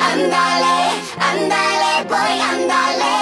Andale, andale, poi andale.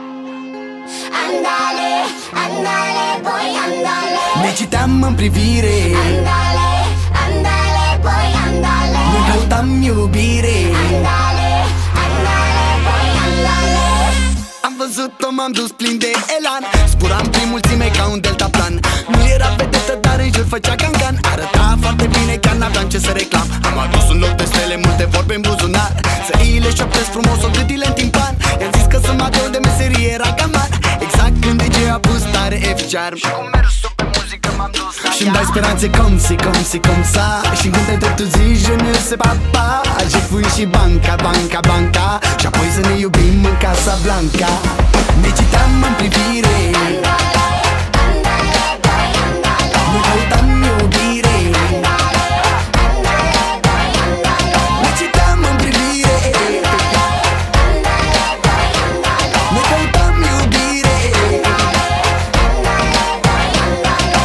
Andale, andale, poi andale. Ne citeam în privire. Andale, andale, poi andale. Ne căutam iubire. Andale, andale, poi andale. Am văzut-o, m-am dus plin de elan. Spuram prin mulțime ca un deltaplan. Nu era vedetă, dar în jur făcea cancan. Arăta foarte bine, chiar n-aveam ce să reclam. Am adus un loc de stele, multe vorbe în buzunar. Să îi le șoptesc frumos, o gândile în timpan. I-am zis că să mă ador de meserie, era gaman. Exact când DJ a pus tare F-Charm. Și cu mersul pe muzică m-am dus la și-mi dai speranțe comme ça. Și când te întreb tu zici je ne sais pas pas. Jefui și banca, banca, banca. Și apoi să ne iubim în Casa Blanca. Ne citeam în privire. Andale, andale, poi andale. Ne căutam iubire. Andale, andale, poi andale. Ne citeam în privire. Andale, poi andale. Ne căutam iubire. Andale, poi andale.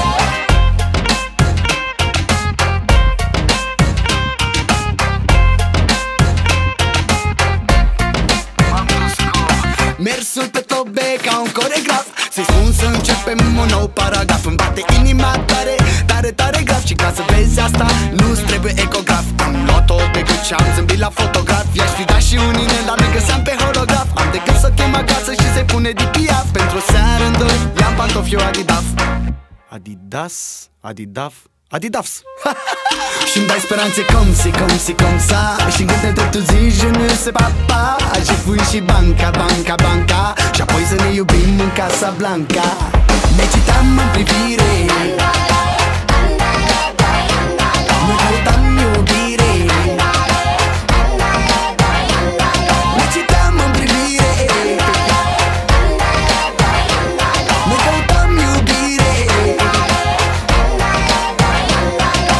Mersul pe tobe ca un coregraf. Să-i spun să începem un nou paragraf. Îmi bate inima tare, tare, tare grav. Și ca să vezi asta, nu-ți trebuie ecograf. Am luat-o de gât și am zâmbit la fotograf. I-aș fi dat și un inel, dar ne găseam pe holograf. Am de gând să chem acasă și se pune DPF. Pentru o seară în doi, i-am pantofi eu Adidas. Adidas? Adidaf? Adidafs. Și-mi dai speranțe comme ça. Și când te întreb tu zici je ne sais pas pas. Jefui și banca, banca, banca. Și apoi să ne iubim în Casa Blanca. Ne citeam în privire. Andale, andale, poi andale. Ne căutam iubire. Andale, andale, poi andale. Ne citeam în privire. Andale, poi andale. Ne căutam iubire. Andale, poi andale.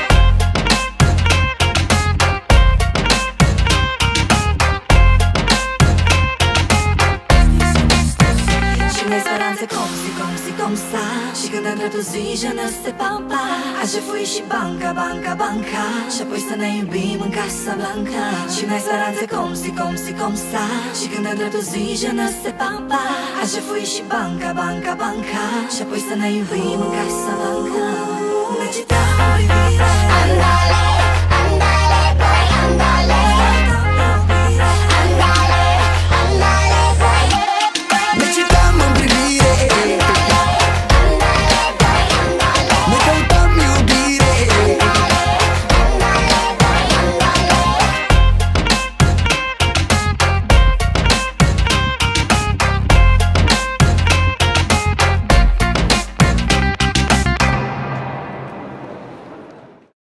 Și ne speranțe comme ça. Și când te întreb tu zici je ne sais pas pas. A jefui și banca, banca, banca. Și apoi să ne iubim în Casa Blanca. Și ne speranțe comme ça. Și când te întreb tu zici je ne sais pas pas. A jefui și banca, banca, banca. Și apoi să ne iubim în Casa Blanca. Ne citeam în privire. Andale,